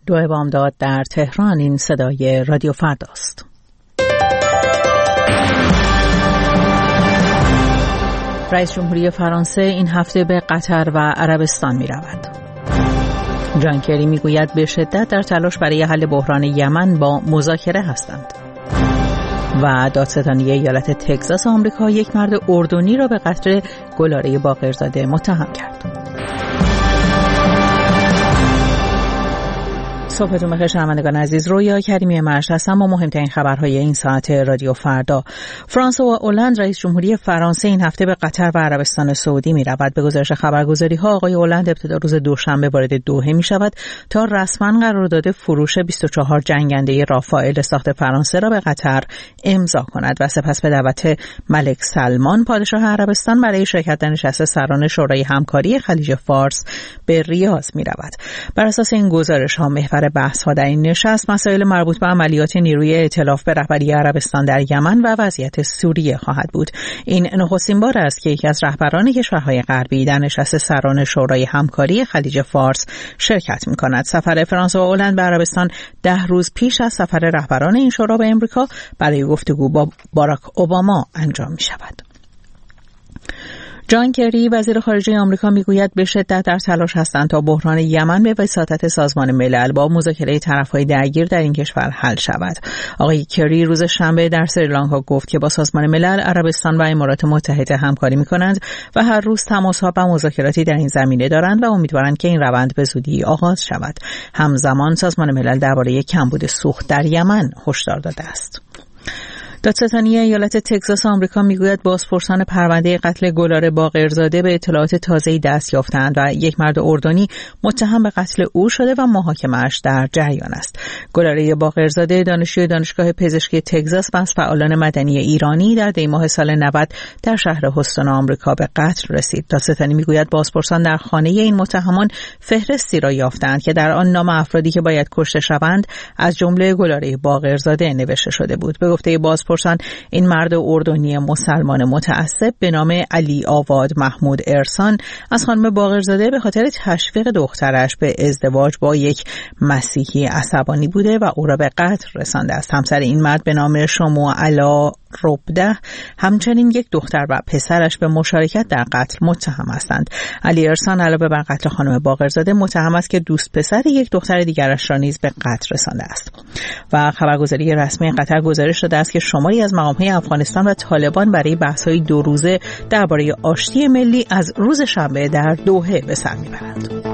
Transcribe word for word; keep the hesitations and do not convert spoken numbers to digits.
دو بامداد در تهران. این صدای رادیو فرداست. رئیس جمهوری فرانسه این هفته به قطر و عربستان می رود. جان کری می گوید به شدت در تلاش برای حل بحران یمن با مذاکره هستند. و دادستانی ایالت تگزاس آمریکا یک مرد اردنی را به قتل گلاره باقرزاده متهم کرد. صبحتون بخیر شنوندگان عزیز، رویا کریمی مرش هستم با مهمترین خبرهای این ساعت رادیو فردا. فرانسه و هلند رئیس جمهوری فرانسه این هفته به قطر و عربستان سعودی می رود. به گزارش خبرگزاری ها آقای هلند ابتدا روز دوشنبه وارد دوحه می شود تا رسما قرارداد فروش بیست و چهار جنگنده رافائل ساخت فرانسه را به قطر امضا کند و سپس به دعوت ملک سلمان پادشاه عربستان برای شرکت در نشست سران شورای همکاری خلیج فارس به ریاض می رود. بر اساس این گزارش ها محور بحث ها در این نشست مسائل مربوط به عملیات نیروی ائتلاف به رهبری عربستان در یمن و وضعیت سوریه خواهد بود. این نخستین بار است که یکی از رهبران کشورهای غربی در نشست سران شورای همکاری خلیج فارس شرکت می کند. سفر فرانسه و هلند به عربستان ده روز پیش از سفر رهبران این شورا به امریکا برای گفتگو با باراک اوباما انجام می شود. جان کری وزیر خارجه آمریکا میگوید به شدت در تلاش هستند تا بحران یمن به وساطت سازمان ملل با مذاکره طرفهای درگیر در این کشور حل شود. آقای کری روز شنبه در سریلانکا گفت که با سازمان ملل، عربستان و امارات متحده همکاری می‌کنند و هر روز تماس‌ها و مذاکراتی در این زمینه دارند و امیدوارند که این روند به زودی آغاز شود. همزمان سازمان ملل درباره کمبود سوخت در یمن هشدار داده است. دادستانی ایالت تگزاس آمریکا میگوید بازپرسان پرونده قتل گلاره باقرزاده به اطلاعات تازه‌ای دست یافتند و یک مرد اردنی متهم به قتل او شده و محاکمه‌اش در جریان است. گلاره باقرزاده دانشجوی دانشگاه پزشکی تگزاس و از فعالان مدنی ایرانی در دی ماه سال نود در شهر هوستون آمریکا به قتل رسید. دادستانی میگوید بازپرسان در خانه این متهمان فهرستی را یافتند که در آن نام افرادی که باید کشته شوند از جمله گلاره باقرزاده نوشته شده بود. به گفته بازپرسان این مرد اردنی مسلمان متعصب به نام علی آواد محمود ارسان از خانم باقرزاده به خاطر تشویق دخترش به ازدواج با یک مسیحی عصبانی بوده و او را به قتل رسانده است. همسر این مرد به نام شمو علا ربده همچنین یک دختر و پسرش به مشارکت در قتل متهم هستند. علی ارسان علاوه بر قتل خانم باقرزاده متهم است که دوست پسر یک دختر دیگرش را نیز به قتل رسانده است. و خبرگزاری رسمی قطر گزارش داده است که شماری از مقام‌های افغانستان و طالبان برای بحث‌های دو روزه درباره آشتی ملی از روز شنبه در دوحه به سر می‌برند.